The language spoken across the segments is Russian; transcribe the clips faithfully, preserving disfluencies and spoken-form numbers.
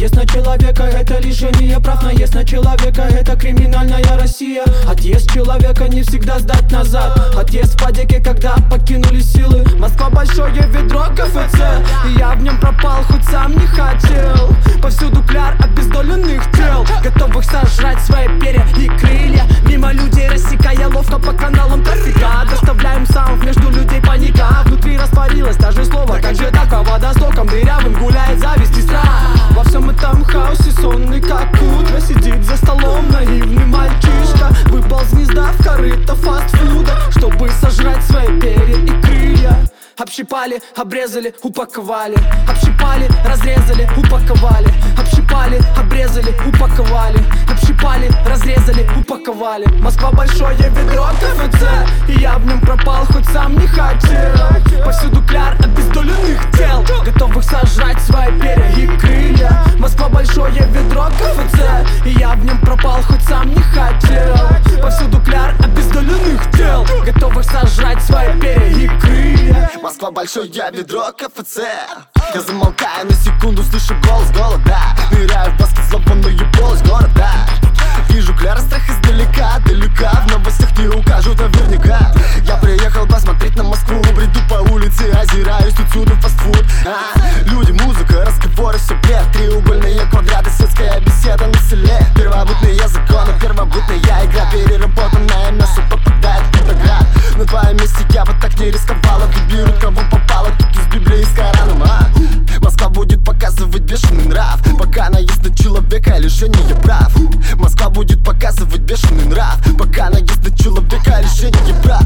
Наезд на человека — это лишение прав. Наезд на человека — это криминальная Россия. Отъезд человека не всегда сдать назад. Отъезд в падике, когда покинули силы. Москва — большое ведро КФЦ, и я в нем пропал, хоть сам не хотел. Повсюду кляр обездоленных тел, готовых сожрать свои перья и крылья. Мимо людей рассекая ловко по каналам трафика. Доставляем саунд, между людей паника. Внутри растворилось даже слово, как же так по водостокам дырявым гуляет зависть и страх. Во всем этом хаосе сонный как утро сидит за столом наивный мальчишка. Выпал с гнезда в корыто фастфуда, чтобы сожрать свои перья и крылья. Общипали, обрезали, упаковали. Общипали, разрезали, упаковали. Общипали, обрезали, упаковали. Общипали, разрезали, упаковали. Москва — большое ведро КФЦ, и я в нем пропал, хоть сам не хотел. Повсюду кляр обездоленных тел, готовых сожрать свои перья и крылья. Москва — большое ведро КФЦ, и я в нем пропал, хоть сам не хотел. Повсюду кляр обездоленных тел, готовых сожрать свои перья и крылья. Москва — большое ведро КФЦ. Я замолкаю на секунду, слышу голос голода. Ныряю в баскет, зловонную полость города. Вижу кляр, страх издалека, далека. В новостях не укажут наверняка. Я приехал посмотреть на Москву. Бреду по улице, озираюсь, тут всюду фастфуд. а, Люди, музыка, разговоры, все бред. Треугольные квадраты, светская беседа на селе. Первобытные законы, первобытная игра. Переработанное мясо попадает в Петроград. На твоем месте я бы так не рисковала. Тут берут кого попало, тут из Библии и с Кораном, а? Москва будет показывать бешеный нрав, пока наезд на человека лишение прав. Москва будет показывать бешеный нрав, пока наезд на человека лишение прав.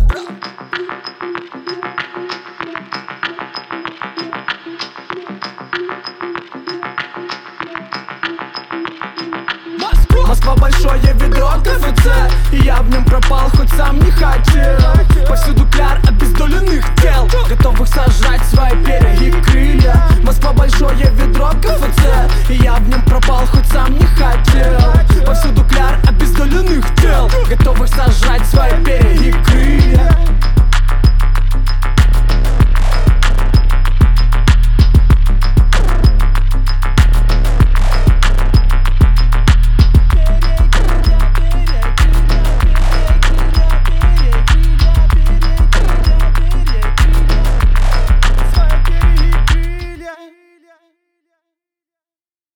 Москва — большое ведро КФЦ, и я в нем пропал, хоть сам не хотел. Повсюду кляр обездоленных тел, готовых сожрать свои перья и крылья. Москва — большое ведро КФЦ, и я в нем пропал, хоть сам не